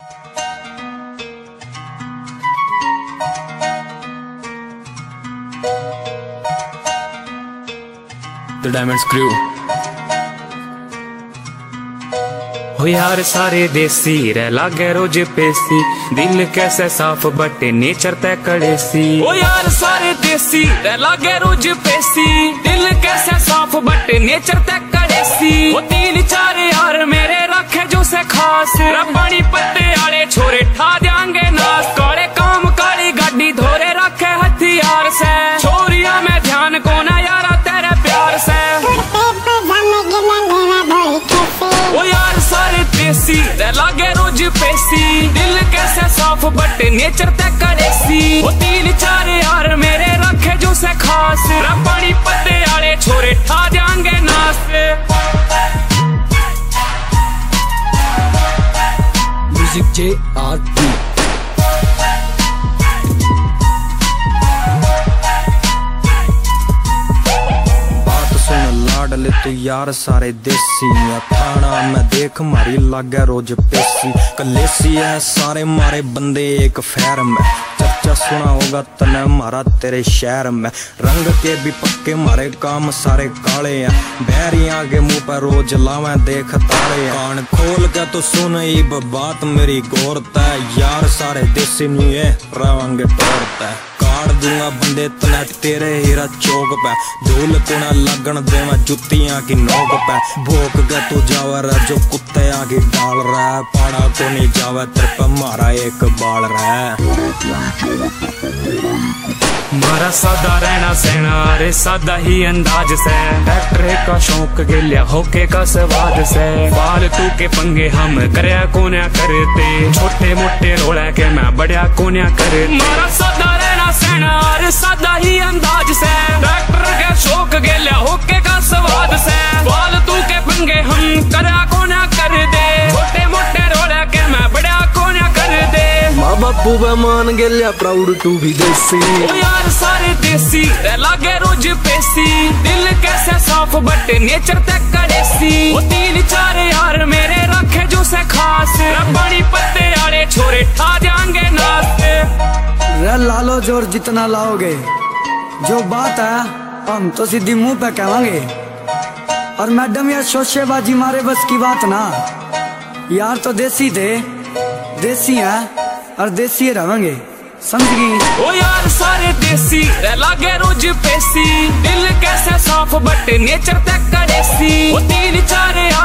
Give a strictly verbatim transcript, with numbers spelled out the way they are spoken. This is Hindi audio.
The Diamonds Crew। हो यार सारे देसी रह लागे रोज पेसी, दिल कैसे साफ बटे नेचर तय कड़ेसी। ओ यार सारे देसी रह लागे रोज पेसी, दिल कैसे साफ बटे नेचर तय कड़ेसी। ओ तीन चार यार मेरे रखे जो से खास, रब्बानी पत्ते आले छोरे ठा देंगे नास। काले काम काली गाड़ी धोरे रखे हथियार से, छोरिया में ध्यान को ना यारा तेरे प्यार से। ओ यार सारे देसी रह लागे रोज पेसी, दिल कैसे साफ बटे नेचर तय कड़ेसी। ओ तीन चार यार मेरे रखे जो से खास, रब्बानी पत्ते आले छोरे ठा देंगे नास। Music J R T. लाडले तू यार सारे देसी, थाना में देख मारी लागे रोज पेसी। कलेसी है सारे मारे बंदे एक फैर में, चर्चा सुना होगा तने मारा तेरे शहर में। रंग के भी पक्के मारे काम सारे काले हैं, बैरियां के मुंह पर रोज लावे देख ताले। कान खोल के तो सुन इब बात मेरी गौर तय, यार सारे देसी नुए रवांगे तोड़ता। काट दूंगा बंदे तने तेरे हीरा चौक पे, धूल को ना लगन दे मैं जुतियां की नोक पे। भोक के तू जावर जो कुत्ते आगे डाल रहा है, पाड़ा को नहीं जावे तेरे पे मारा एक बाल रहा है। मारा सादा रहना सहना रे सादा ही अंदाज से, ट्रैक्टर का शौक गिलिया होके का स्वाद से। फालतू के पंगे हम करया कोन्या करते, छोटे मोटे रोड़ा के मैं बड़या कोन्या करते। मारा सादा रहना सहना रे सादा ही अंदाज से, ट्रैक्टर के शौक गिलिया होके का स्वाद से। फालतू के पंगे हम करया कोन्या करते, छोटे मोटे रोड़ा के मैं बड़या कोन्या करते। माँ बापू बे मान गेलिया प्राउड टू बी देसी। ओ यार सारे देसी रह लागे रोज पेसी, दिल कैसे साफ बटे नेचर तय कड़ेसी। ओ तीन चार यार मेरे रखे जो से खास, रब्बानी पत्ते आले छोरे ठा देंगे नास। रे लालो जोर जितना लाओगे, जो बात है हम तो सीधी मुंह पे कहेंगे। और मैडम यार शोशेबाजी मारे बस की बात ना, यार तो देसी थे, देसी हैं और देसी रहेंगे, समझ गई। ओ यार सारे देसी रह लागे रोज पेसी, दिल कैसे साफ बटे नेचर तय कड़ेसी। ओ तीन चार